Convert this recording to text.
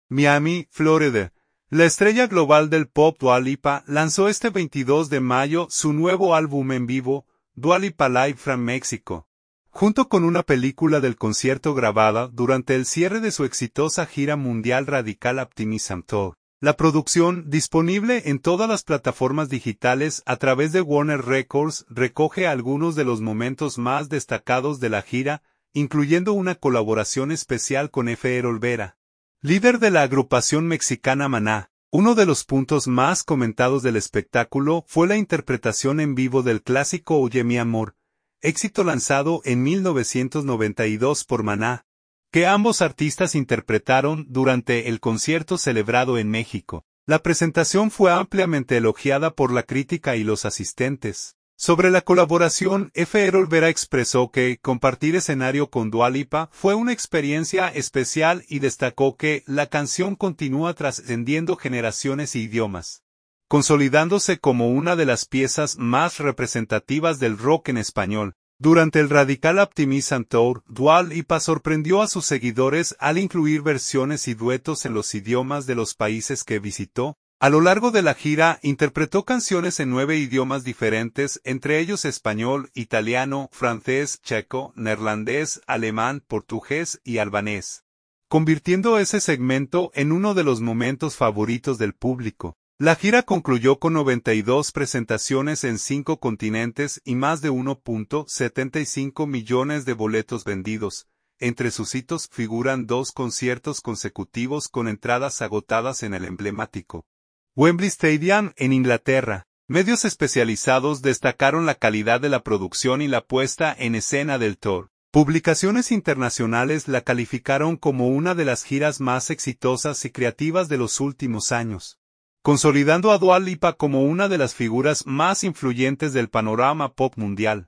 Miami, Florida. La estrella global del pop Dua Lipa lanzó este 22 de mayo su nuevo álbum en vivo, Dua Lipa Live from Mexico, junto con una película del concierto grabada durante el cierre de su exitosa gira mundial Radical Optimism Tour. La producción, disponible en todas las plataformas digitales a través de Warner Records, recoge algunos de los momentos más destacados de la gira, incluyendo una colaboración especial con Efe Olvera, líder de la agrupación mexicana Maná. Uno de los puntos más comentados del espectáculo fue la interpretación en vivo del clásico Oye mi amor, éxito lanzado en 1992 por Maná, que ambos artistas interpretaron durante el concierto celebrado en México. La presentación fue ampliamente elogiada por la crítica y los asistentes. Sobre la colaboración, Efe Olvera expresó que compartir escenario con Dua Lipa fue una experiencia especial y destacó que la canción continúa trascendiendo generaciones e idiomas, consolidándose como una de las piezas más representativas del rock en español. Durante el Radical Optimism Tour, Dua Lipa sorprendió a sus seguidores al incluir versiones y duetos en los idiomas de los países que visitó. A lo largo de la gira, interpretó canciones en 9 idiomas diferentes, entre ellos español, italiano, francés, checo, neerlandés, alemán, portugués y albanés, convirtiendo ese segmento en uno de los momentos favoritos del público. La gira concluyó con 92 presentaciones en 5 continentes y más de 1.75 millones de boletos vendidos. Entre sus hitos figuran 2 conciertos consecutivos con entradas agotadas en el emblemático Wembley Stadium en Inglaterra. Medios especializados destacaron la calidad de la producción y la puesta en escena del tour. Publicaciones internacionales la calificaron como una de las giras más exitosas y creativas de los últimos años, consolidando a Dua Lipa como una de las figuras más influyentes del panorama pop mundial.